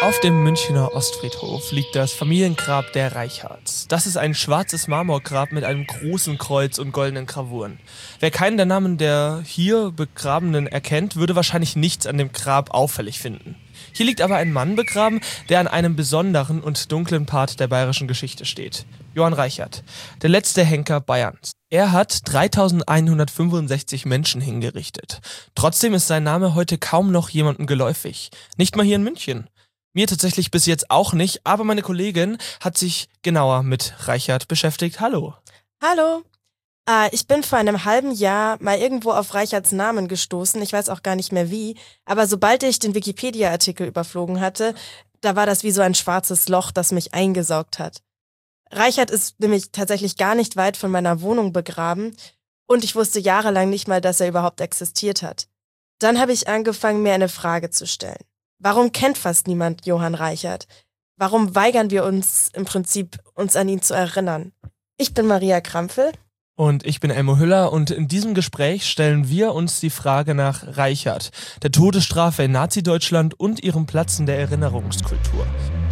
Auf dem Münchner Ostfriedhof liegt das Familiengrab der Reichards. Das ist ein schwarzes Marmorgrab mit einem großen Kreuz und goldenen Gravuren. Wer keinen der Namen der hier Begrabenen erkennt, würde wahrscheinlich nichts an dem Grab auffällig finden. Hier liegt aber ein Mann begraben, der an einem besonderen und dunklen Part der bayerischen Geschichte steht. Johann Reichard, der letzte Henker Bayerns. Er hat 3165 Menschen hingerichtet. Trotzdem ist sein Name heute kaum noch jemandem geläufig. Nicht mal hier in München. Mir tatsächlich bis jetzt auch nicht, aber meine Kollegin hat sich genauer mit Reichard beschäftigt. Hallo. Hallo. Ich bin vor einem halben Jahr mal irgendwo auf Reichards Namen gestoßen. Ich weiß auch gar nicht mehr wie. Aber sobald ich den Wikipedia-Artikel überflogen hatte, da war das wie so ein schwarzes Loch, das mich eingesaugt hat. Reichard ist nämlich tatsächlich gar nicht weit von meiner Wohnung begraben und ich wusste jahrelang nicht mal, dass er überhaupt existiert hat. Dann habe ich angefangen, mir eine Frage zu stellen. Warum kennt fast niemand Johann Reichard? Warum weigern wir uns im Prinzip, uns an ihn zu erinnern? Ich bin Maria Krampfel. Und ich bin Elmo Hüller und in diesem Gespräch stellen wir uns die Frage nach Reichard, der Todesstrafe in Nazi-Deutschland und ihrem Platz in der Erinnerungskultur.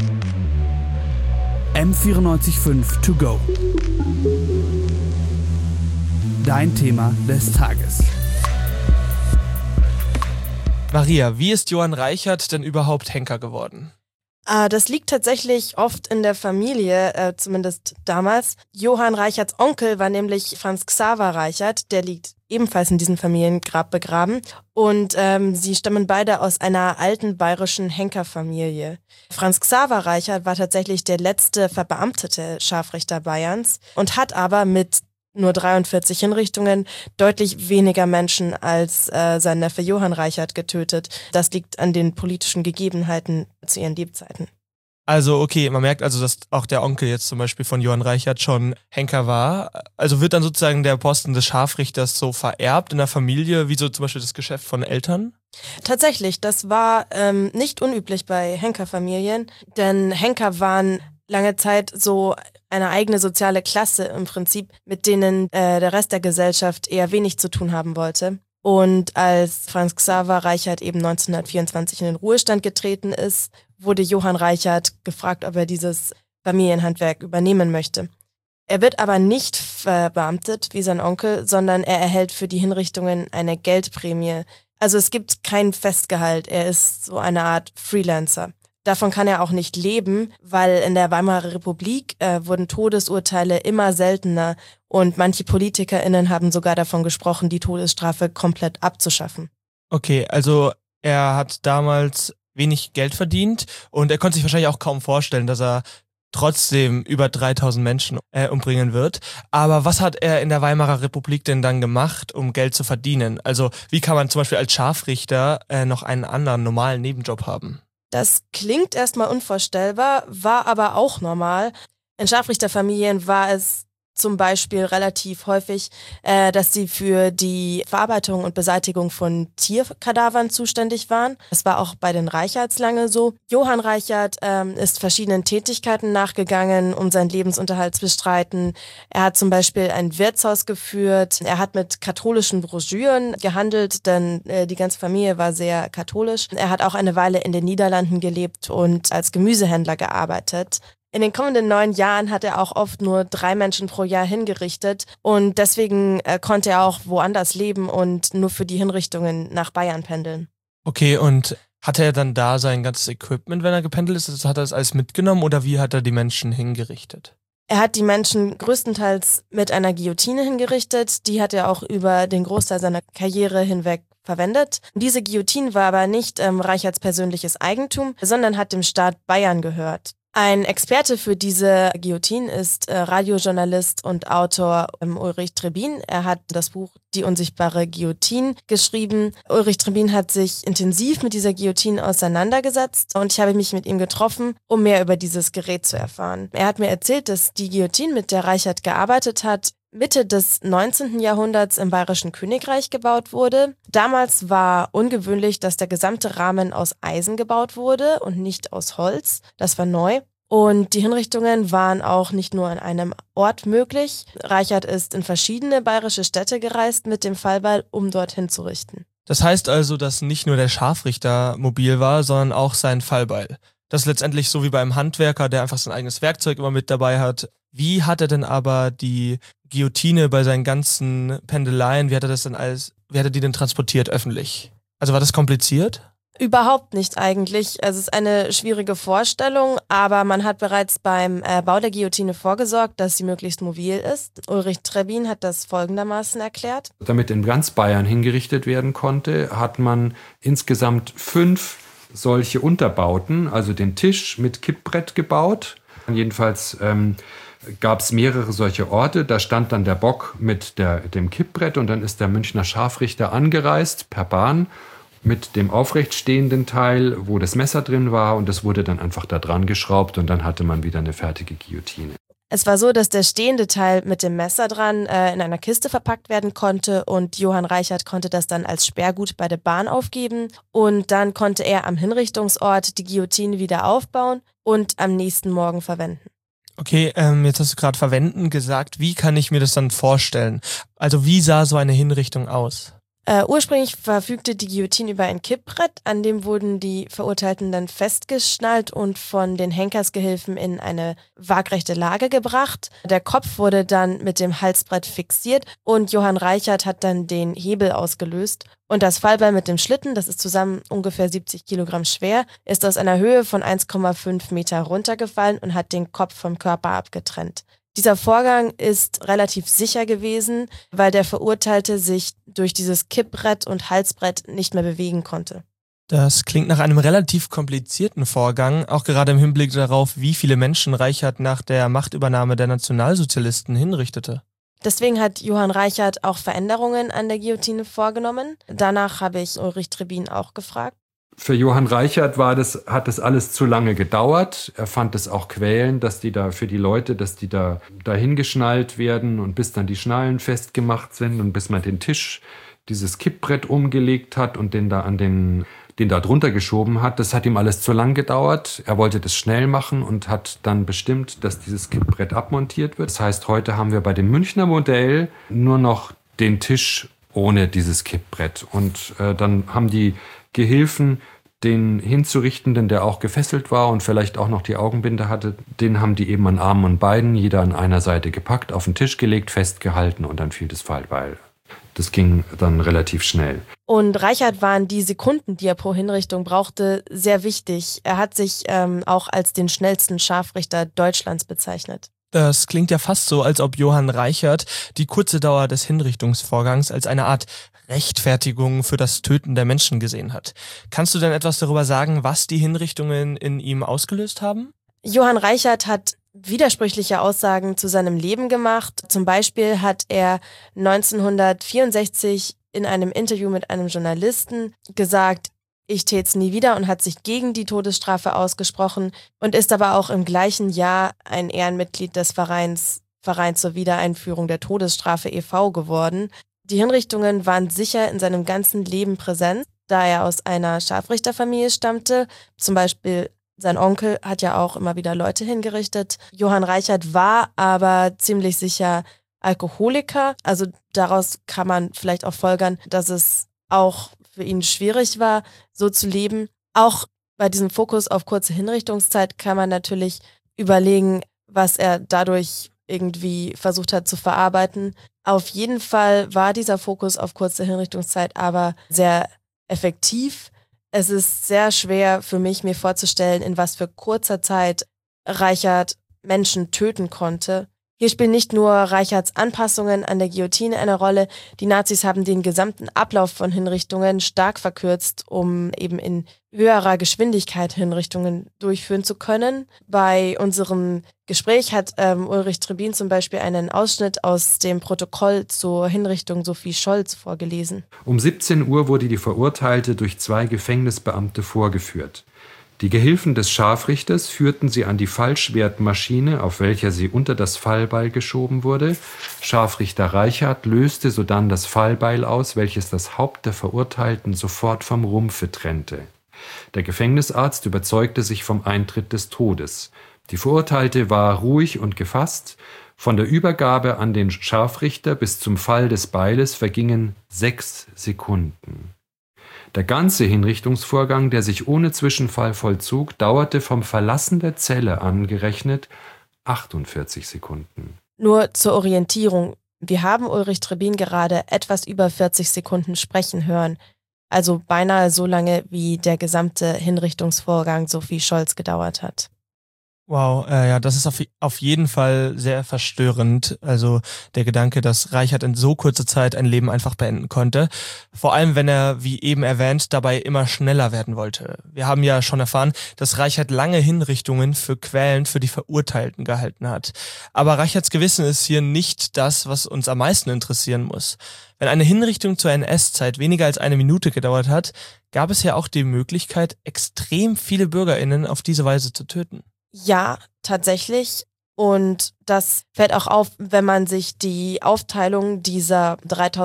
M94.5 to go. Dein Thema des Tages. Maria, wie ist Johann Reichard denn überhaupt Henker geworden? Das liegt tatsächlich oft in der Familie, zumindest damals. Johann Reichards Onkel war nämlich Franz Xaver Reichard, der liegt ebenfalls in diesem Familiengrab begraben. Und sie stammen beide aus einer alten bayerischen Henkerfamilie. Franz Xaver Reichard war tatsächlich der letzte verbeamtete Scharfrichter Bayerns und hat aber mit nur 43 Hinrichtungen deutlich weniger Menschen als sein Neffe Johann Reichard getötet. Das liegt an den politischen Gegebenheiten zu ihren Lebzeiten. Also okay, man merkt also, dass auch der Onkel jetzt zum Beispiel von Johann Reichard schon Henker war. Also wird dann sozusagen der Posten des Scharfrichters so vererbt in der Familie, wie so zum Beispiel das Geschäft von Eltern? Tatsächlich, das war nicht unüblich bei Henkerfamilien, denn Henker waren lange Zeit so eine eigene soziale Klasse im Prinzip, mit denen der Rest der Gesellschaft eher wenig zu tun haben wollte. Und als Franz Xaver Reichard eben 1924 in den Ruhestand getreten ist, wurde Johann Reichard gefragt, ob er dieses Familienhandwerk übernehmen möchte. Er wird aber nicht verbeamtet wie sein Onkel, sondern er erhält für die Hinrichtungen eine Geldprämie. Also es gibt kein Festgehalt, er ist so eine Art Freelancer. Davon kann er auch nicht leben, weil in der Weimarer Republik wurden Todesurteile immer seltener und manche PolitikerInnen haben sogar davon gesprochen, die Todesstrafe komplett abzuschaffen. Okay, also er hat damals wenig Geld verdient und er konnte sich wahrscheinlich auch kaum vorstellen, dass er trotzdem über 3000 Menschen umbringen wird. Aber was hat er in der Weimarer Republik denn dann gemacht, um Geld zu verdienen? Also wie kann man zum Beispiel als Scharfrichter noch einen anderen normalen Nebenjob haben? Das klingt erstmal unvorstellbar, war aber auch normal. In Scharfrichterfamilien war es zum Beispiel relativ häufig, dass sie für die Verarbeitung und Beseitigung von Tierkadavern zuständig waren. Das war auch bei den Reichards lange so. Johann Reichard ist verschiedenen Tätigkeiten nachgegangen, um seinen Lebensunterhalt zu bestreiten. Er hat zum Beispiel ein Wirtshaus geführt. Er hat mit katholischen Broschüren gehandelt, denn die ganze Familie war sehr katholisch. Er hat auch eine Weile in den Niederlanden gelebt und als Gemüsehändler gearbeitet. In den kommenden 9 Jahren hat er auch oft nur 3 Menschen pro Jahr hingerichtet und deswegen konnte er auch woanders leben und nur für die Hinrichtungen nach Bayern pendeln. Okay, und hatte er dann da sein ganzes Equipment, wenn er gependelt ist? Also hat er das alles mitgenommen oder wie hat er die Menschen hingerichtet? Er hat die Menschen größtenteils mit einer Guillotine hingerichtet. Die hat er auch über den Großteil seiner Karriere hinweg verwendet. Diese Guillotine war aber nicht Reichards persönliches Eigentum, sondern hat dem Staat Bayern gehört. Ein Experte für diese Guillotine ist Radiojournalist und Autor Ulrich Trebin. Er hat das Buch Die unsichtbare Guillotine geschrieben. Ulrich Trebin hat sich intensiv mit dieser Guillotine auseinandergesetzt und ich habe mich mit ihm getroffen, um mehr über dieses Gerät zu erfahren. Er hat mir erzählt, dass die Guillotine, mit der Reichard gearbeitet hat, Mitte des 19. Jahrhunderts im Bayerischen Königreich gebaut wurde. Damals war ungewöhnlich, dass der gesamte Rahmen aus Eisen gebaut wurde und nicht aus Holz. Das war neu. Und die Hinrichtungen waren auch nicht nur an einem Ort möglich. Reichard ist in verschiedene bayerische Städte gereist mit dem Fallbeil, um dort hinzurichten. Das heißt also, dass nicht nur der Scharfrichter mobil war, sondern auch sein Fallbeil. Das ist letztendlich so wie beim Handwerker, der einfach sein eigenes Werkzeug immer mit dabei hat. Wie hat er denn aber die Guillotine bei seinen ganzen Pendeleien, wie hat er die denn transportiert öffentlich? Also war das kompliziert? Überhaupt nicht eigentlich. Also es ist eine schwierige Vorstellung, aber man hat bereits beim Bau der Guillotine vorgesorgt, dass sie möglichst mobil ist. Ulrich Trebin hat das folgendermaßen erklärt. Damit in ganz Bayern hingerichtet werden konnte, hat man insgesamt 5 solche Unterbauten, also den Tisch mit Kippbrett gebaut. Jedenfalls gab es mehrere solche Orte. Da stand dann der Bock mit dem Kippbrett und dann ist der Münchner Scharfrichter angereist per Bahn mit dem aufrecht stehenden Teil, wo das Messer drin war, und das wurde dann einfach da dran geschraubt und dann hatte man wieder eine fertige Guillotine. Es war so, dass der stehende Teil mit dem Messer dran in einer Kiste verpackt werden konnte und Johann Reichert konnte das dann als Sperrgut bei der Bahn aufgeben und dann konnte er am Hinrichtungsort die Guillotine wieder aufbauen und am nächsten Morgen verwenden. Okay, jetzt hast du gerade verwenden gesagt. Wie kann ich mir das dann vorstellen? Also wie sah so eine Hinrichtung aus? Ursprünglich verfügte die Guillotine über ein Kippbrett, an dem wurden die Verurteilten dann festgeschnallt und von den Henkersgehilfen in eine waagrechte Lage gebracht. Der Kopf wurde dann mit dem Halsbrett fixiert und Johann Reichert hat dann den Hebel ausgelöst. Und das Fallbeil mit dem Schlitten, das ist zusammen ungefähr 70 Kilogramm schwer, ist aus einer Höhe von 1,5 Meter runtergefallen und hat den Kopf vom Körper abgetrennt. Dieser Vorgang ist relativ sicher gewesen, weil der Verurteilte sich durch dieses Kippbrett und Halsbrett nicht mehr bewegen konnte. Das klingt nach einem relativ komplizierten Vorgang, auch gerade im Hinblick darauf, wie viele Menschen Reichert nach der Machtübernahme der Nationalsozialisten hinrichtete. Deswegen hat Johann Reichert auch Veränderungen an der Guillotine vorgenommen. Danach habe ich Ulrich Trebin auch gefragt. Für Johann Reichert hat das alles zu lange gedauert. Er fand es auch quälend, dass die da hingeschnallt werden und bis dann die Schnallen festgemacht sind und bis man den Tisch, dieses Kippbrett umgelegt hat und den da drunter geschoben hat. Das hat ihm alles zu lang gedauert. Er wollte das schnell machen und hat dann bestimmt, dass dieses Kippbrett abmontiert wird. Das heißt, heute haben wir bei dem Münchner Modell nur noch den Tisch ohne dieses Kippbrett. Und dann haben die Gehilfen den Hinzurichtenden, der auch gefesselt war und vielleicht auch noch die Augenbinde hatte, den haben die eben an Armen und Beinen, jeder an einer Seite gepackt, auf den Tisch gelegt, festgehalten und dann fiel das Fallbeil. Das ging dann relativ schnell. Und Reichert waren die Sekunden, die er pro Hinrichtung brauchte, sehr wichtig. Er hat sich auch als den schnellsten Scharfrichter Deutschlands bezeichnet. Das klingt ja fast so, als ob Johann Reichert die kurze Dauer des Hinrichtungsvorgangs als eine Art Rechtfertigung für das Töten der Menschen gesehen hat. Kannst du denn etwas darüber sagen, was die Hinrichtungen in ihm ausgelöst haben? Johann Reichert hat widersprüchliche Aussagen zu seinem Leben gemacht. Zum Beispiel hat er 1964 in einem Interview mit einem Journalisten gesagt, ich tät's nie wieder, und hat sich gegen die Todesstrafe ausgesprochen und ist aber auch im gleichen Jahr ein Ehrenmitglied des Vereins zur Wiedereinführung der Todesstrafe e.V. geworden. Die Hinrichtungen waren sicher in seinem ganzen Leben präsent, da er aus einer Scharfrichterfamilie stammte. Zum Beispiel sein Onkel hat ja auch immer wieder Leute hingerichtet. Johann Reichert war aber ziemlich sicher Alkoholiker. Also daraus kann man vielleicht auch folgern, dass es auch für ihn schwierig war, so zu leben. Auch bei diesem Fokus auf kurze Hinrichtungszeit kann man natürlich überlegen, was er dadurch irgendwie versucht hat zu verarbeiten. Auf jeden Fall war dieser Fokus auf kurze Hinrichtungszeit aber sehr effektiv. Es ist sehr schwer für mich, mir vorzustellen, in was für kurzer Zeit Reichert Menschen töten konnte. Hier spielen nicht nur Reicherts Anpassungen an der Guillotine eine Rolle. Die Nazis haben den gesamten Ablauf von Hinrichtungen stark verkürzt, um eben in höherer Geschwindigkeit Hinrichtungen durchführen zu können. Bei unserem Gespräch hat Ulrich Trebin zum Beispiel einen Ausschnitt aus dem Protokoll zur Hinrichtung Sophie Scholz vorgelesen. Um 17 Uhr wurde die Verurteilte durch 2 Gefängnisbeamte vorgeführt. Die Gehilfen des Scharfrichters führten sie an die Fallschwertmaschine, auf welcher sie unter das Fallbeil geschoben wurde. Scharfrichter Reichert löste sodann das Fallbeil aus, welches das Haupt der Verurteilten sofort vom Rumpfe trennte. Der Gefängnisarzt überzeugte sich vom Eintritt des Todes. Die Verurteilte war ruhig und gefasst. Von der Übergabe an den Scharfrichter bis zum Fall des Beiles vergingen 6 Sekunden. Der ganze Hinrichtungsvorgang, der sich ohne Zwischenfall vollzog, dauerte vom Verlassen der Zelle an gerechnet 48 Sekunden. Nur zur Orientierung. Wir haben Ulrich Trebin gerade etwas über 40 Sekunden sprechen hören. Also beinahe so lange, wie der gesamte Hinrichtungsvorgang Sophie Scholz gedauert hat. Wow, ja, das ist auf jeden Fall sehr verstörend. Also der Gedanke, dass Reichert in so kurzer Zeit ein Leben einfach beenden konnte. Vor allem, wenn er, wie eben erwähnt, dabei immer schneller werden wollte. Wir haben ja schon erfahren, dass Reichert lange Hinrichtungen für quälend für die Verurteilten gehalten hat. Aber Reicherts Gewissen ist hier nicht das, was uns am meisten interessieren muss. Wenn eine Hinrichtung zur NS-Zeit weniger als 1 Minute gedauert hat, gab es ja auch die Möglichkeit, extrem viele BürgerInnen auf diese Weise zu töten. Ja, tatsächlich. Und das fällt auch auf, wenn man sich die Aufteilung dieser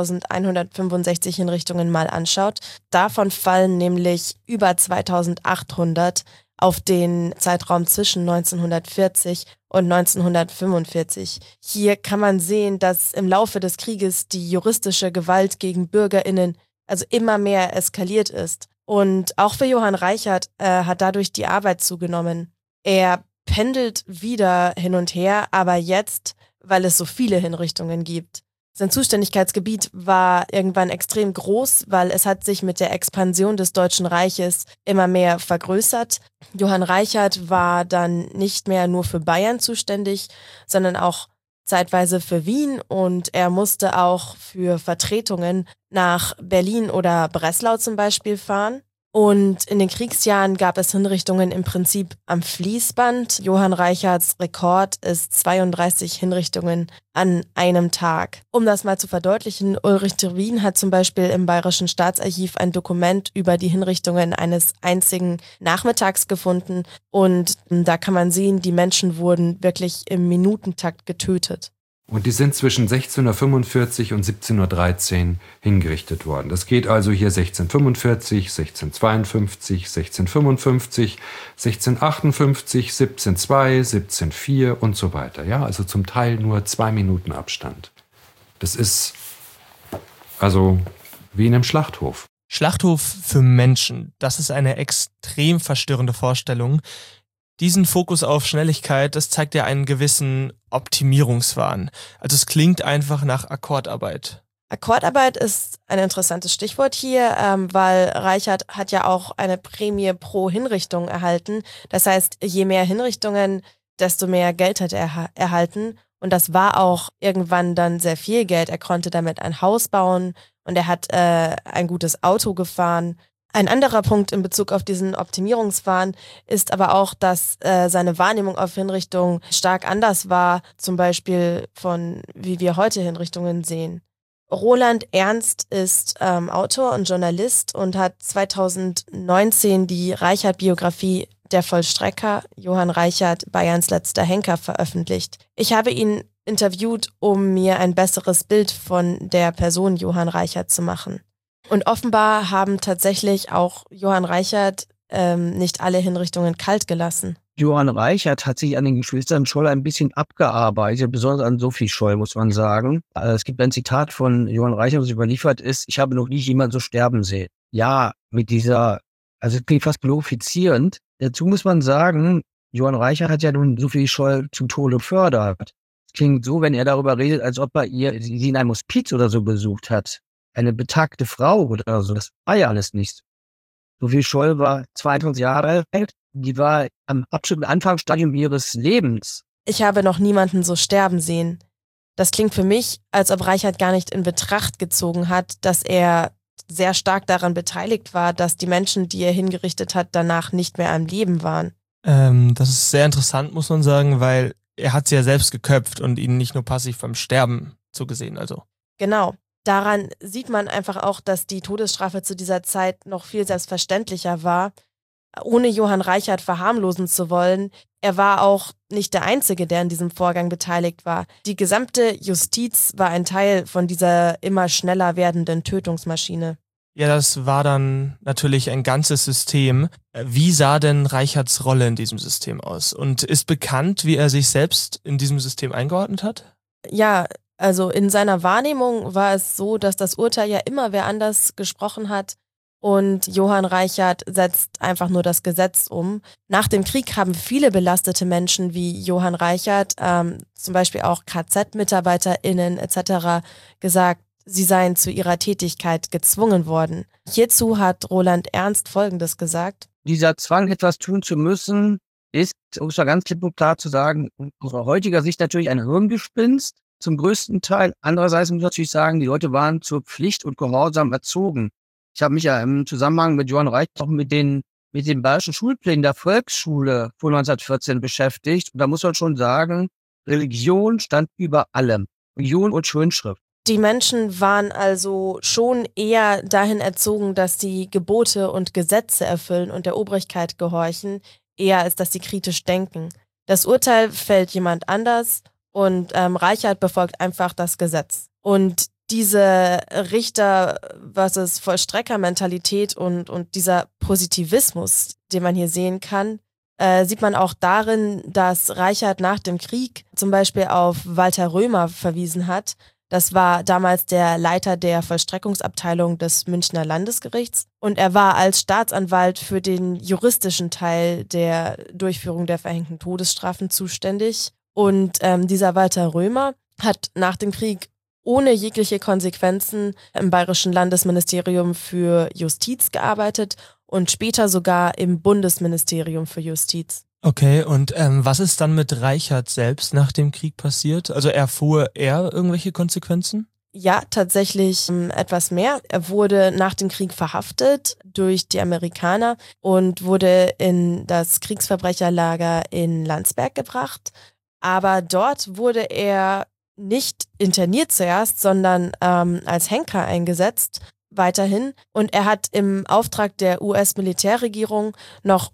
3165 Hinrichtungen mal anschaut. Davon fallen nämlich über 2800 auf den Zeitraum zwischen 1940 und 1945. Hier kann man sehen, dass im Laufe des Krieges die juristische Gewalt gegen BürgerInnen also immer mehr eskaliert ist. Und auch für Johann Reichert hat dadurch die Arbeit zugenommen. Er pendelt wieder hin und her, aber jetzt, weil es so viele Hinrichtungen gibt. Sein Zuständigkeitsgebiet war irgendwann extrem groß, weil es hat sich mit der Expansion des Deutschen Reiches immer mehr vergrößert. Johann Reichert war dann nicht mehr nur für Bayern zuständig, sondern auch zeitweise für Wien, und er musste auch für Vertretungen nach Berlin oder Breslau zum Beispiel fahren. Und in den Kriegsjahren gab es Hinrichtungen im Prinzip am Fließband. Johann Reicherts Rekord ist 32 Hinrichtungen an einem Tag. Um das mal zu verdeutlichen, Ulrich Trebin hat zum Beispiel im Bayerischen Staatsarchiv ein Dokument über die Hinrichtungen eines einzigen Nachmittags gefunden. Und da kann man sehen, die Menschen wurden wirklich im Minutentakt getötet. Und die sind zwischen 16:45 und 17:13 hingerichtet worden. Das geht also hier 16:45, 16:52, 16:55, 16:58, 17:02, 17:04 und so weiter. Ja, also zum Teil nur 2 Minuten Abstand. Das ist also wie in einem Schlachthof. Schlachthof für Menschen, das ist eine extrem verstörende Vorstellung. Diesen Fokus auf Schnelligkeit, das zeigt ja einen gewissen Optimierungswahn. Also es klingt einfach nach Akkordarbeit. Akkordarbeit ist ein interessantes Stichwort hier, weil Reichert hat ja auch eine Prämie pro Hinrichtung erhalten. Das heißt, je mehr Hinrichtungen, desto mehr Geld hat er erhalten. Und das war auch irgendwann dann sehr viel Geld. Er konnte damit ein Haus bauen und er hat ein gutes Auto gefahren. Ein anderer Punkt in Bezug auf diesen Optimierungswahn ist aber auch, dass seine Wahrnehmung auf Hinrichtungen stark anders war, zum Beispiel von wie wir heute Hinrichtungen sehen. Roland Ernst ist Autor und Journalist und hat 2019 die Reichert-Biografie Der Vollstrecker, Johann Reichert, Bayerns letzter Henker, veröffentlicht. Ich habe ihn interviewt, um mir ein besseres Bild von der Person Johann Reichert zu machen. Und offenbar haben tatsächlich auch Johann Reichert nicht alle Hinrichtungen kalt gelassen. Johann Reichert hat sich an den Geschwistern Scholl ein bisschen abgearbeitet, besonders an Sophie Scholl, muss man sagen. Es gibt ein Zitat von Johann Reichert, das überliefert ist: Ich habe noch nie jemanden so sterben sehen. Ja, mit dieser, also es klingt fast glorifizierend. Dazu muss man sagen, Johann Reichert hat ja nun Sophie Scholl zum Tode gefördert. Es klingt so, wenn er darüber redet, als ob er sie in einem Hospiz oder so besucht hat. Eine betagte Frau oder so, das war ja alles nicht. Sophie Scholl war 22 Jahre alt, die war am absoluten Anfangsstadium ihres Lebens. Ich habe noch niemanden so sterben sehen. Das klingt für mich, als ob Reichert gar nicht in Betracht gezogen hat, dass er sehr stark daran beteiligt war, dass die Menschen, die er hingerichtet hat, danach nicht mehr am Leben waren. Das ist sehr interessant, muss man sagen, weil er hat sie ja selbst geköpft und ihnen nicht nur passiv beim Sterben zugesehen. Also. Genau. Daran sieht man einfach auch, dass die Todesstrafe zu dieser Zeit noch viel selbstverständlicher war. Ohne Johann Reichert verharmlosen zu wollen, er war auch nicht der Einzige, der in diesem Vorgang beteiligt war. Die gesamte Justiz war ein Teil von dieser immer schneller werdenden Tötungsmaschine. Ja, das war dann natürlich ein ganzes System. Wie sah denn Reicherts Rolle in diesem System aus? Und ist bekannt, wie er sich selbst in diesem System eingeordnet hat? Ja, also in seiner Wahrnehmung war es so, dass das Urteil ja immer wer anders gesprochen hat, und Johann Reichert setzt einfach nur das Gesetz um. Nach dem Krieg haben viele belastete Menschen wie Johann Reichert, zum Beispiel auch KZ-MitarbeiterInnen etc. gesagt, sie seien zu ihrer Tätigkeit gezwungen worden. Hierzu hat Roland Ernst Folgendes gesagt. Dieser Zwang, etwas tun zu müssen, ist, um es mal ganz klipp und klar zu sagen, aus unserer heutiger Sicht natürlich ein Hirngespinst zum größten Teil. Andererseits muss ich natürlich sagen, die Leute waren zur Pflicht und Gehorsam erzogen. Ich habe mich ja im Zusammenhang mit Johann Reichert auch mit den bayerischen Schulplänen der Volksschule vor 1914 beschäftigt. Und da muss man schon sagen, Religion stand über allem. Religion und Schönschrift. Die Menschen waren also schon eher dahin erzogen, dass sie Gebote und Gesetze erfüllen und der Obrigkeit gehorchen, eher als dass sie kritisch denken. Das Urteil fällt jemand anders und Reichert befolgt einfach das Gesetz. Und diese Richter versus Vollstreckermentalität und dieser Positivismus, den man hier sehen kann, sieht man auch darin, dass Reichert nach dem Krieg zum Beispiel auf Walter Römer verwiesen hat. Das war damals der Leiter der Vollstreckungsabteilung des Münchner Landesgerichts und er war als Staatsanwalt für den juristischen Teil der Durchführung der verhängten Todesstrafen zuständig. Und dieser Walter Römer hat nach dem Krieg ohne jegliche Konsequenzen im Bayerischen Landesministerium für Justiz gearbeitet und später sogar im Bundesministerium für Justiz. Okay, und was ist dann mit Reichert selbst nach dem Krieg passiert? Also erfuhr er irgendwelche Konsequenzen? Ja, tatsächlich etwas mehr. Er wurde nach dem Krieg verhaftet durch die Amerikaner und wurde in das Kriegsverbrecherlager in Landsberg gebracht. Aber dort wurde er nicht interniert zuerst, sondern als Henker eingesetzt weiterhin. Und er hat im Auftrag der US-Militärregierung noch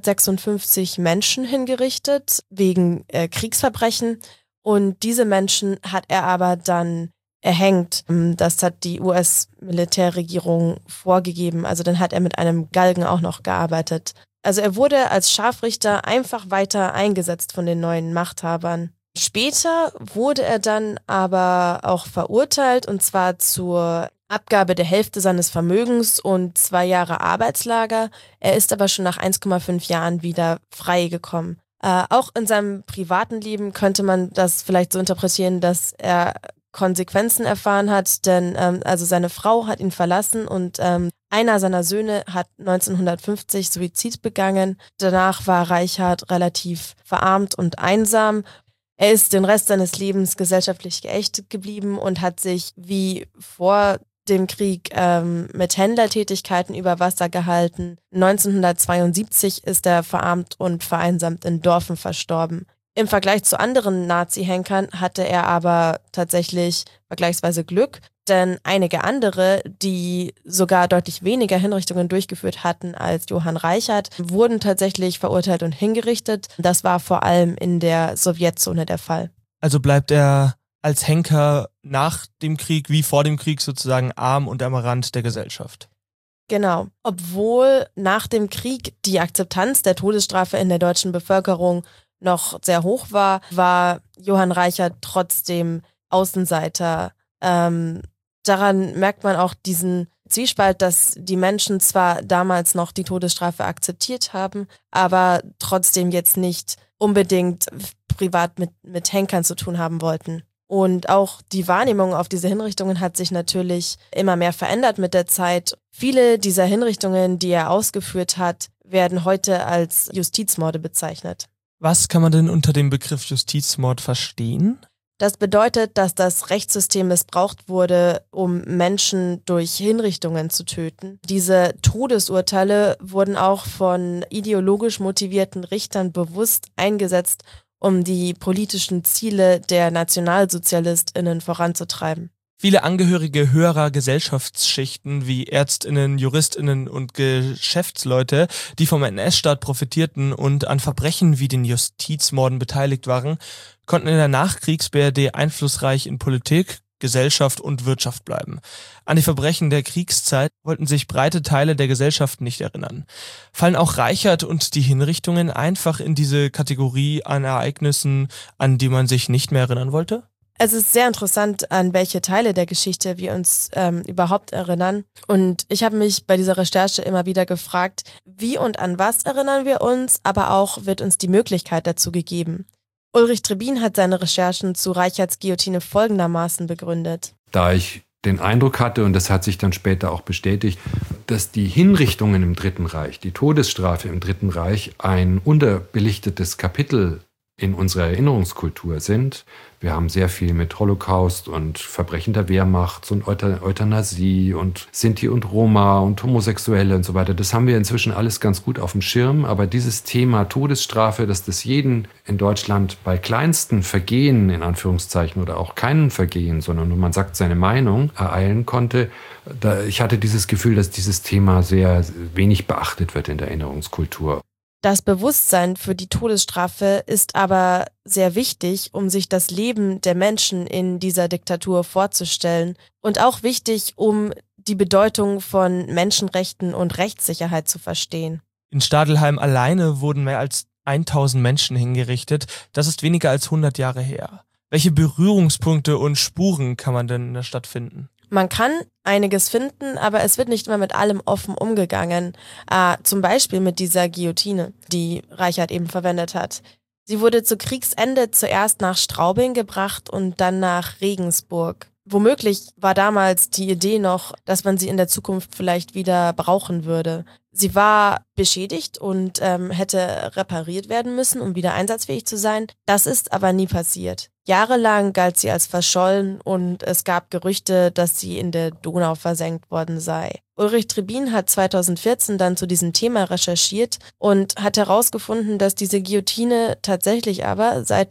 156 Menschen hingerichtet wegen Kriegsverbrechen. Und diese Menschen hat er aber dann erhängt. Das hat die US-Militärregierung vorgegeben. Also dann hat er mit einem Galgen auch noch gearbeitet. Also er wurde als Scharfrichter einfach weiter eingesetzt von den neuen Machthabern. Später wurde er dann aber auch verurteilt, und zwar zur Abgabe der Hälfte seines Vermögens und 2 Jahre Arbeitslager. Er ist aber schon nach 1,5 Jahren wieder freigekommen. Auch in seinem privaten Leben könnte man das vielleicht so interpretieren, dass er Konsequenzen erfahren hat, denn also seine Frau hat ihn verlassen und einer seiner Söhne hat 1950 Suizid begangen. Danach war Reichert relativ verarmt und einsam. Er ist den Rest seines Lebens gesellschaftlich geächtet geblieben und hat sich wie vor dem Krieg mit Händlertätigkeiten über Wasser gehalten. 1972 ist er verarmt und vereinsamt in Dorfen verstorben. Im Vergleich zu anderen Nazi-Henkern hatte er aber tatsächlich vergleichsweise Glück, denn einige andere, die sogar deutlich weniger Hinrichtungen durchgeführt hatten als Johann Reichert, wurden tatsächlich verurteilt und hingerichtet. Das war vor allem in der Sowjetzone der Fall. Also bleibt er als Henker nach dem Krieg wie vor dem Krieg sozusagen arm und am Rand der Gesellschaft. Genau. Obwohl nach dem Krieg die Akzeptanz der Todesstrafe in der deutschen Bevölkerung noch sehr hoch war, war Johann Reichert trotzdem Außenseiter. Daran merkt man auch diesen Zwiespalt, dass die Menschen zwar damals noch die Todesstrafe akzeptiert haben, aber trotzdem jetzt nicht unbedingt privat mit Henkern zu tun haben wollten. Und auch die Wahrnehmung auf diese Hinrichtungen hat sich natürlich immer mehr verändert mit der Zeit. Viele dieser Hinrichtungen, die er ausgeführt hat, werden heute als Justizmorde bezeichnet. Was kann man denn unter dem Begriff Justizmord verstehen? Das bedeutet, dass das Rechtssystem missbraucht wurde, um Menschen durch Hinrichtungen zu töten. Diese Todesurteile wurden auch von ideologisch motivierten Richtern bewusst eingesetzt, um die politischen Ziele der NationalsozialistInnen voranzutreiben. Viele Angehörige höherer Gesellschaftsschichten wie ÄrztInnen, JuristInnen und Geschäftsleute, die vom NS-Staat profitierten und an Verbrechen wie den Justizmorden beteiligt waren, konnten in der Nachkriegs-BRD einflussreich in Politik, Gesellschaft und Wirtschaft bleiben. An die Verbrechen der Kriegszeit wollten sich breite Teile der Gesellschaft nicht erinnern. Fallen auch Reichert und die Hinrichtungen einfach in diese Kategorie an Ereignissen, an die man sich nicht mehr erinnern wollte? Es ist sehr interessant, an welche Teile der Geschichte wir uns überhaupt erinnern. Und ich habe mich bei dieser Recherche immer wieder gefragt, wie und an was erinnern wir uns, aber auch wird uns die Möglichkeit dazu gegeben. Ulrich Trebin hat seine Recherchen zu Reichards Guillotine folgendermaßen begründet. Da ich den Eindruck hatte, und das hat sich dann später auch bestätigt, dass die Hinrichtungen im Dritten Reich, die Todesstrafe im Dritten Reich, ein unterbelichtetes Kapitel in unserer Erinnerungskultur sind. Wir haben sehr viel mit Holocaust und Verbrechen der Wehrmacht und Euthanasie und Sinti und Roma und Homosexuelle und so weiter. Das haben wir inzwischen alles ganz gut auf dem Schirm. Aber dieses Thema Todesstrafe, dass das jeden in Deutschland bei kleinsten Vergehen, in Anführungszeichen, oder auch keinen Vergehen, sondern nur man sagt seine Meinung, ereilen konnte, ich hatte dieses Gefühl, dass dieses Thema sehr wenig beachtet wird in der Erinnerungskultur. Das Bewusstsein für die Todesstrafe ist aber sehr wichtig, um sich das Leben der Menschen in dieser Diktatur vorzustellen und auch wichtig, um die Bedeutung von Menschenrechten und Rechtssicherheit zu verstehen. In Stadelheim alleine wurden mehr als 1000 Menschen hingerichtet. Das ist weniger als 100 Jahre her. Welche Berührungspunkte und Spuren kann man denn in der Stadt finden? Man kann einiges finden, aber es wird nicht immer mit allem offen umgegangen. Zum Beispiel mit dieser Guillotine, die Reichard eben verwendet hat. Sie wurde zu Kriegsende zuerst nach Straubing gebracht und dann nach Regensburg. Womöglich war damals die Idee noch, dass man sie in der Zukunft vielleicht wieder brauchen würde. Sie war beschädigt und hätte repariert werden müssen, um wieder einsatzfähig zu sein. Das ist aber nie passiert. Jahrelang galt sie als verschollen und es gab Gerüchte, dass sie in der Donau versenkt worden sei. Ulrich Trebin hat 2014 dann zu diesem Thema recherchiert und hat herausgefunden, dass diese Guillotine tatsächlich aber seit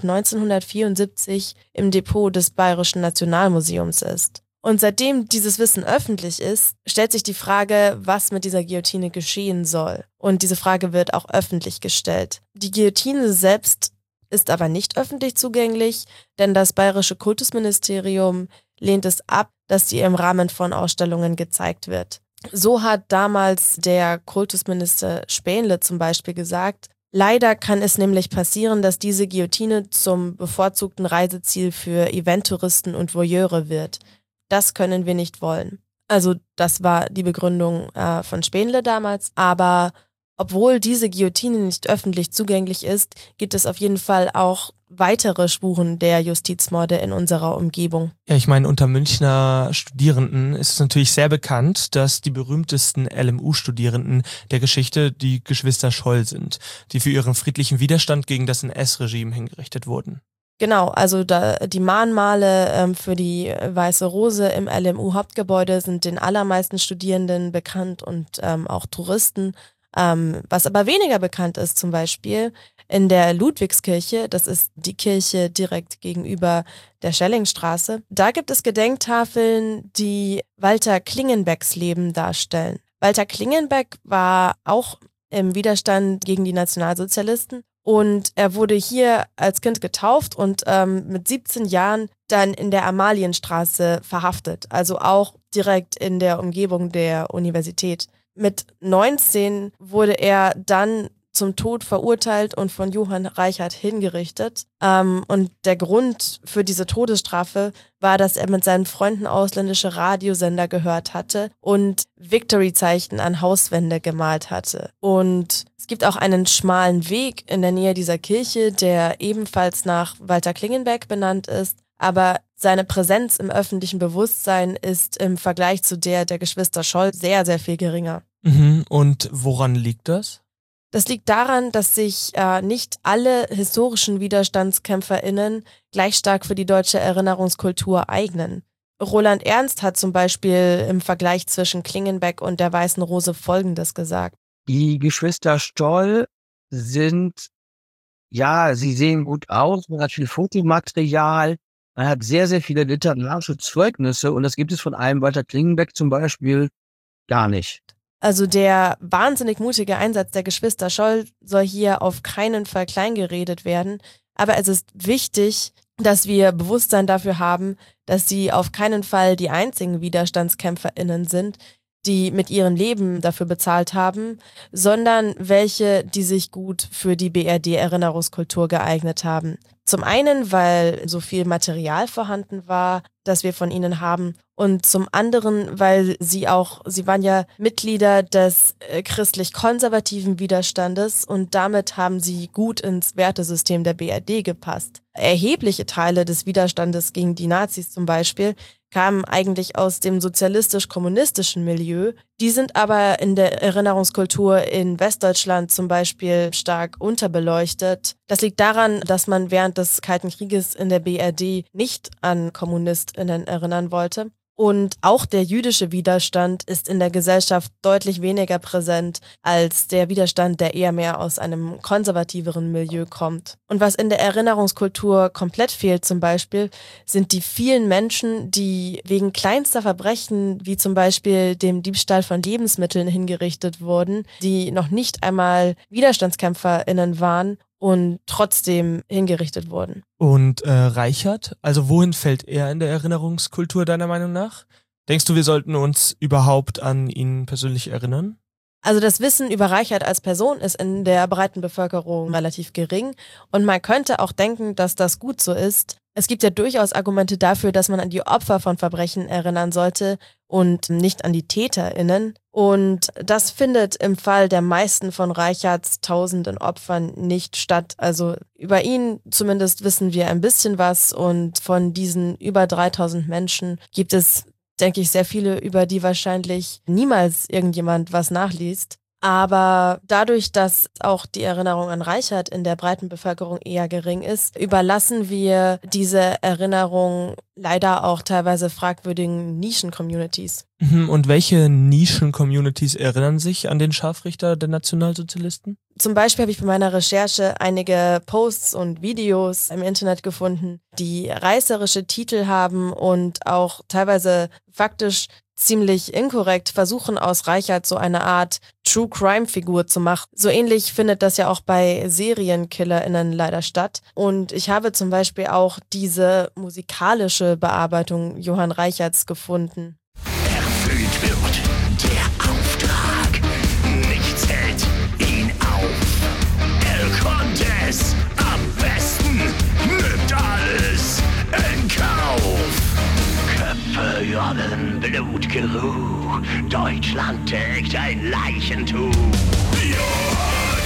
1974 im Depot des Bayerischen Nationalmuseums ist. Und seitdem dieses Wissen öffentlich ist, stellt sich die Frage, was mit dieser Guillotine geschehen soll. Und diese Frage wird auch öffentlich gestellt. Die Guillotine selbst ist aber nicht öffentlich zugänglich, denn das Bayerische Kultusministerium lehnt es ab, dass sie im Rahmen von Ausstellungen gezeigt wird. So hat damals der Kultusminister Spähnle zum Beispiel gesagt, leider kann es nämlich passieren, dass diese Guillotine zum bevorzugten Reiseziel für Eventtouristen und Voyeure wird. Das können wir nicht wollen. Also das war die Begründung von Spähnle damals, aber obwohl diese Guillotine nicht öffentlich zugänglich ist, gibt es auf jeden Fall auch weitere Spuren der Justizmorde in unserer Umgebung. Ja, ich meine, unter Münchner Studierenden ist es natürlich sehr bekannt, dass die berühmtesten LMU-Studierenden der Geschichte die Geschwister Scholl sind, die für ihren friedlichen Widerstand gegen das NS-Regime hingerichtet wurden. Genau, also die Mahnmale für die Weiße Rose im LMU-Hauptgebäude sind den allermeisten Studierenden bekannt und auch Touristen. Was aber weniger bekannt ist, zum Beispiel in der Ludwigskirche, das ist die Kirche direkt gegenüber der Schellingstraße, da gibt es Gedenktafeln, die Walter Klingenbecks Leben darstellen. Walter Klingenbeck war auch im Widerstand gegen die Nationalsozialisten und er wurde hier als Kind getauft und mit 17 Jahren dann in der Amalienstraße verhaftet, also auch direkt in der Umgebung der Universität. Mit 19 wurde er dann zum Tod verurteilt und von Johann Reichard hingerichtet. Und der Grund für diese Todesstrafe war, dass er mit seinen Freunden ausländische Radiosender gehört hatte und Victory-Zeichen an Hauswände gemalt hatte. Und es gibt auch einen schmalen Weg in der Nähe dieser Kirche, der ebenfalls nach Walter Klingenbeck benannt ist. Aber seine Präsenz im öffentlichen Bewusstsein ist im Vergleich zu der Geschwister Scholl sehr, sehr viel geringer. Und woran liegt das? Das liegt daran, dass sich nicht alle historischen WiderstandskämpferInnen gleich stark für die deutsche Erinnerungskultur eignen. Roland Ernst hat zum Beispiel im Vergleich zwischen Klingenbeck und der Weißen Rose Folgendes gesagt. Die Geschwister Stoll sind, ja, sie sehen gut aus, man hat viel Fotomaterial, man hat sehr, sehr viele literarische Zeugnisse und das gibt es von einem Walter Klingenbeck zum Beispiel gar nicht. Also der wahnsinnig mutige Einsatz der Geschwister Scholl soll hier auf keinen Fall kleingeredet werden, aber es ist wichtig, dass wir Bewusstsein dafür haben, dass sie auf keinen Fall die einzigen WiderstandskämpferInnen sind. die mit ihrem Leben dafür bezahlt haben, sondern welche, die sich gut für die BRD-Erinnerungskultur geeignet haben. Zum einen, weil so viel Material vorhanden war, das wir von ihnen haben, und zum anderen, weil sie waren ja Mitglieder des christlich-konservativen Widerstandes und damit haben sie gut ins Wertesystem der BRD gepasst. Erhebliche Teile des Widerstandes gegen die Nazis zum Beispiel kamen eigentlich aus dem sozialistisch-kommunistischen Milieu. Die sind aber in der Erinnerungskultur in Westdeutschland zum Beispiel stark unterbeleuchtet. Das liegt daran, dass man während des Kalten Krieges in der BRD nicht an KommunistInnen erinnern wollte. Und auch der jüdische Widerstand ist in der Gesellschaft deutlich weniger präsent als der Widerstand, der eher mehr aus einem konservativeren Milieu kommt. Und was in der Erinnerungskultur komplett fehlt zum Beispiel, sind die vielen Menschen, die wegen kleinster Verbrechen, wie zum Beispiel dem Diebstahl von Lebensmitteln hingerichtet wurden, die noch nicht einmal WiderstandskämpferInnen waren und trotzdem hingerichtet wurden. Und Reichert, also wohin fällt er in der Erinnerungskultur deiner Meinung nach? Denkst du, wir sollten uns überhaupt an ihn persönlich erinnern? Also das Wissen über Reichert als Person ist in der breiten Bevölkerung relativ gering und man könnte auch denken, dass das gut so ist. Es gibt ja durchaus Argumente dafür, dass man an die Opfer von Verbrechen erinnern sollte und nicht an die TäterInnen. Und das findet im Fall der meisten von Reicherts tausenden Opfern nicht statt. Also über ihn zumindest wissen wir ein bisschen was und von diesen über 3000 Menschen gibt es, denke ich, sehr viele, über die wahrscheinlich niemals irgendjemand was nachliest. Aber dadurch, dass auch die Erinnerung an Reichert in der breiten Bevölkerung eher gering ist, überlassen wir diese Erinnerung leider auch teilweise fragwürdigen Nischen-Communities. Und welche Nischen-Communities erinnern sich an den Scharfrichter der Nationalsozialisten? Zum Beispiel habe ich bei meiner Recherche einige Posts und Videos im Internet gefunden, die reißerische Titel haben und auch teilweise faktisch ziemlich inkorrekt versuchen, aus Reichert so eine Art True-Crime-Figur zu machen. So ähnlich findet das ja auch bei SerienkillerInnen leider statt. Und ich habe zum Beispiel auch diese musikalische Bearbeitung Johann Reicherts gefunden. Erfüllt wird der Auftrag, nichts hält ihn auf. Er konnte es am besten, nimmt alles in Kauf. Köpfe jollen, Blutgeruch, Deutschland trägt ein Leichentuch. Johann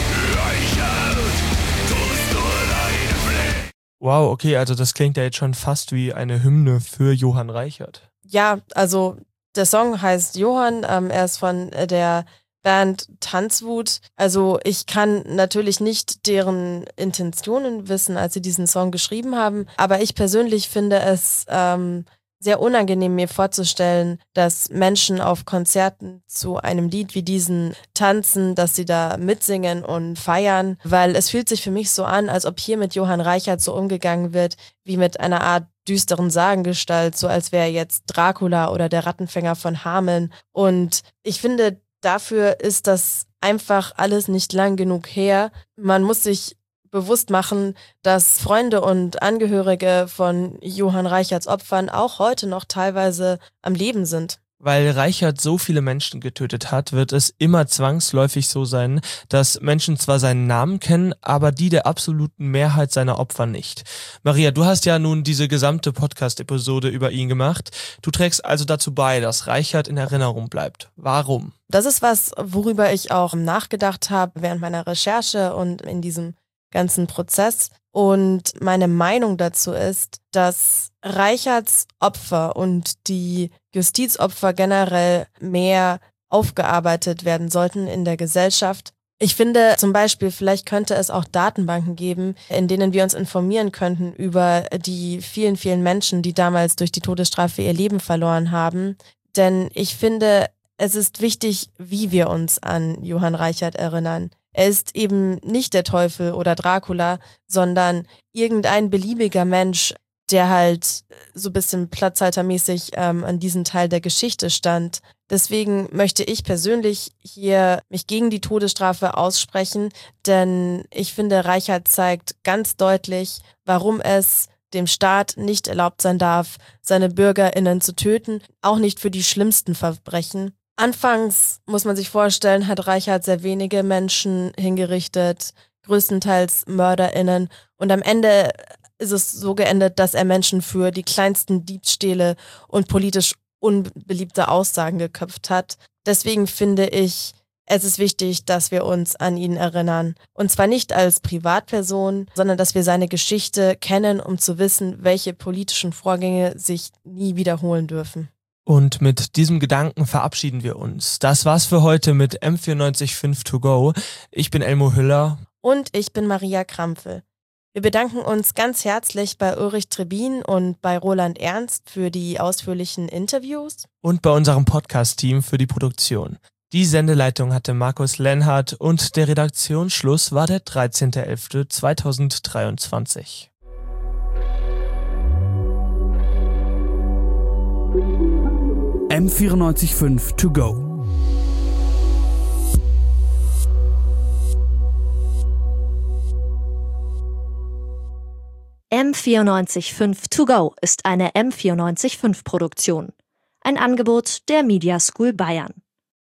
Reichert, tust du deine Pflicht. Wow, okay, also das klingt ja jetzt schon fast wie eine Hymne für Johann Reichert. Ja, also der Song heißt Johann, er ist von der Band Tanzwut. Also ich kann natürlich nicht deren Intentionen wissen, als sie diesen Song geschrieben haben, aber ich persönlich finde es sehr unangenehm, mir vorzustellen, dass Menschen auf Konzerten zu einem Lied wie diesen tanzen, dass sie da mitsingen und feiern, weil es fühlt sich für mich so an, als ob hier mit Johann Reichert so umgegangen wird, wie mit einer Art düsteren Sagengestalt, so als wäre jetzt Dracula oder der Rattenfänger von Hameln. Und ich finde, dafür ist das einfach alles nicht lang genug her. Man muss sich bewusst machen, dass Freunde und Angehörige von Johann Reicherts Opfern auch heute noch teilweise am Leben sind. Weil Reichert so viele Menschen getötet hat, wird es immer zwangsläufig so sein, dass Menschen zwar seinen Namen kennen, aber die der absoluten Mehrheit seiner Opfer nicht. Maria, du hast ja nun diese gesamte Podcast-Episode über ihn gemacht. Du trägst also dazu bei, dass Reichert in Erinnerung bleibt. Warum? Das ist was, worüber ich auch nachgedacht habe während meiner Recherche und in diesem ganzen Prozess. Und meine Meinung dazu ist, dass Reicherts Opfer und die Justizopfer generell mehr aufgearbeitet werden sollten in der Gesellschaft. Ich finde zum Beispiel, vielleicht könnte es auch Datenbanken geben, in denen wir uns informieren könnten über die vielen, vielen Menschen, die damals durch die Todesstrafe ihr Leben verloren haben. Denn ich finde, es ist wichtig, wie wir uns an Johann Reichert erinnern. Er ist eben nicht der Teufel oder Dracula, sondern irgendein beliebiger Mensch, der halt so ein bisschen platzhaltermäßig an diesem Teil der Geschichte stand. Deswegen möchte ich persönlich hier mich gegen die Todesstrafe aussprechen, denn ich finde, Reichert zeigt ganz deutlich, warum es dem Staat nicht erlaubt sein darf, seine BürgerInnen zu töten, auch nicht für die schlimmsten Verbrechen. Anfangs, muss man sich vorstellen, hat Reichardt sehr wenige Menschen hingerichtet, größtenteils MörderInnen. Und am Ende ist es so geendet, dass er Menschen für die kleinsten Diebstähle und politisch unbeliebte Aussagen geköpft hat. Deswegen finde ich, es ist wichtig, dass wir uns an ihn erinnern. Und zwar nicht als Privatperson, sondern dass wir seine Geschichte kennen, um zu wissen, welche politischen Vorgänge sich nie wiederholen dürfen. Und mit diesem Gedanken verabschieden wir uns. Das war's für heute mit M94.5 To Go. Ich bin Elmo Hüller. Und ich bin Maria Krampfel. Wir bedanken uns ganz herzlich bei Ulrich Trebin und bei Roland Ernst für die ausführlichen Interviews. Und bei unserem Podcast-Team für die Produktion. Die Sendeleitung hatte Markus Lenhardt und der Redaktionsschluss war der 13.11.2023. M94.5 To Go. M94.5 To Go ist eine M94.5 Produktion. Ein Angebot der Media School Bayern.